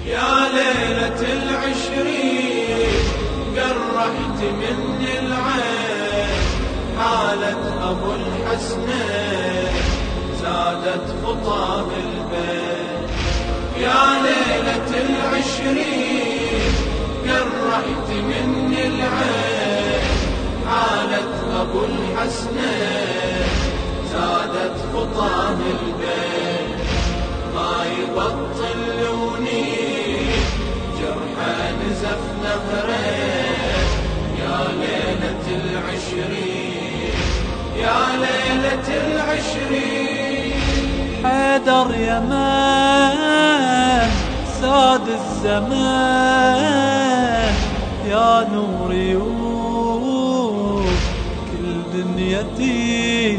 يا ليلة العشرين قرحت مني العين، حالة أبو الحسنين زادت خطام البيت. يا ليلة العشرين قرحت مني العين، حالة أبو الحسنين زادت خطام البيت. ما يبطل لوني جرحى نزف نهرين، يا ليلة العشرين يا ليلة العشرين. حيدر يمان ساد الزمان، يا نور يوم كل دنيتي.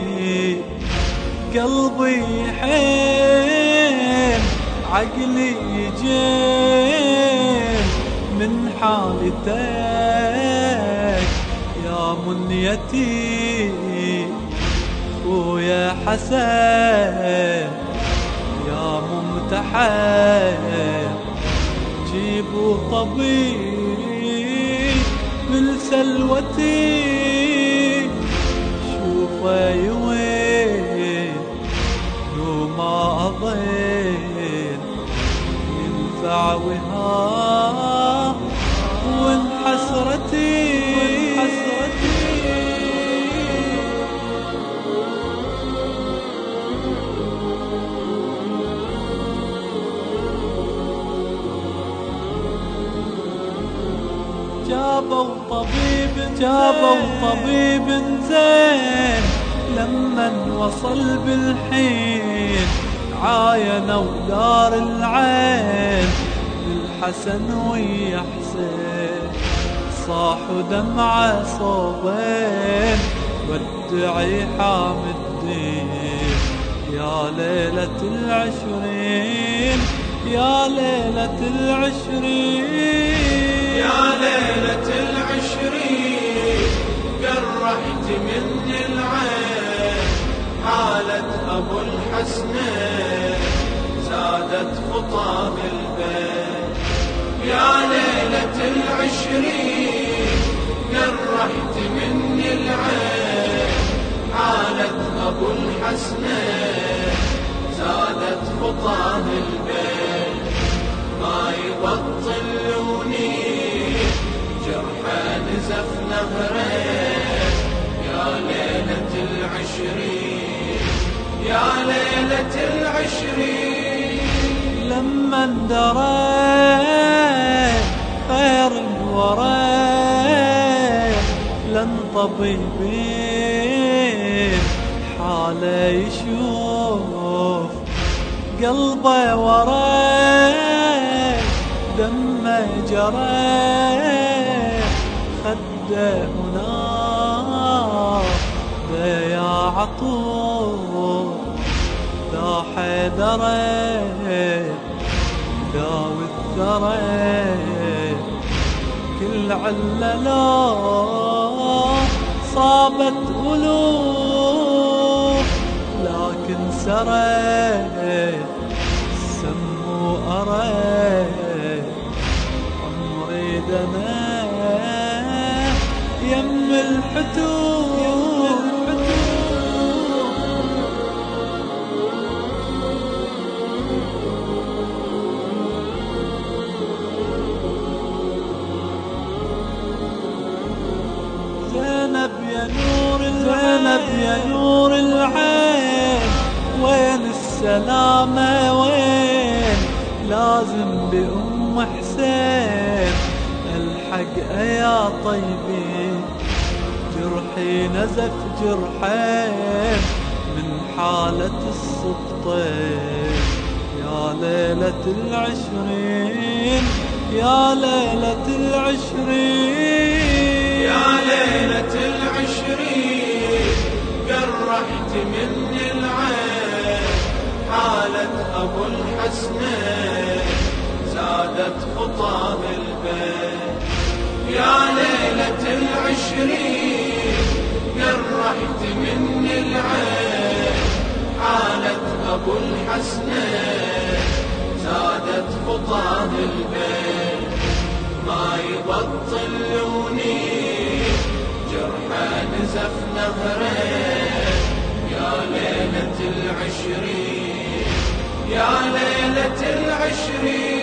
قلبي حين عقلي يجين من حالتك يا منيتي. ويا حسن يا ممتحن، جيبوا طبيب من سلوتي. شوفه يوين لو ما أظن ينفع وها وانحسرتي. جابوا طبيب زين، لمن وصل بالحين عاينوا دار العين. الحسن ويا حسين صاحوا دمعة صوبين، ودعي حامد الدين. يا ليلة العشرين يا ليلة العشرين. يا ليلة العشرين قرحت مني العين، حالة أبو الحسنين زادت خطام البيت. يا ليلة العشرين قرحت مني العين، حالة أبو الحسنين زادت خطام البيت. ما يبطل لوني جرحى نزف نهرين، يا ليلة العشرين يا ليلة العشرين. لما اندريت خير الوريت، لن طبيبين حاله يشوف. قلبه وريت دمه جريت، خده هناك يا عطوف. دا حيدريت داوي الثريت، كل علة صابت ألوف. لكن سريت سمو أريت، عمري دنا يم الحدود. زينب يا نور العين، وين السلامة وين؟ لازم بأم حسين الحق يا طيبين. جرحي نزف جرحين من حالة السبطين. يا ليلة العشرين يا ليلة العشرين. يا ليلة العشرين قرحت مني العين، حالة أبو الحسنين زادت خطام البيت. يا ليلة العشرين قرحت مني العين، حالة أبو الحسنين زادت خطام طه البيت ما يبطل لوني جرحى نزف نهرين يا ليلة العشرين يا ليلة العشرين